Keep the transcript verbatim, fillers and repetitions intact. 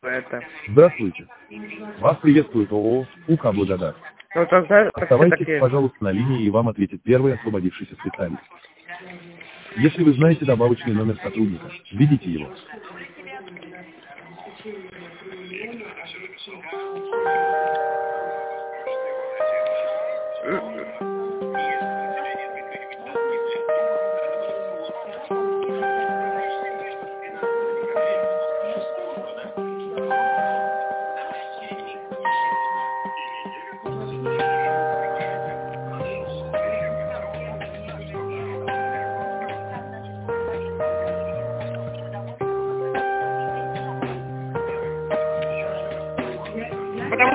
это. Здравствуйте. Вас приветствует ООО УК «Благодать». Ну, тогда Оставайтесь, все-таки... пожалуйста, на линии, и вам ответит первый освободившийся специалист. Если вы знаете добавочный номер сотрудника, введите его. М,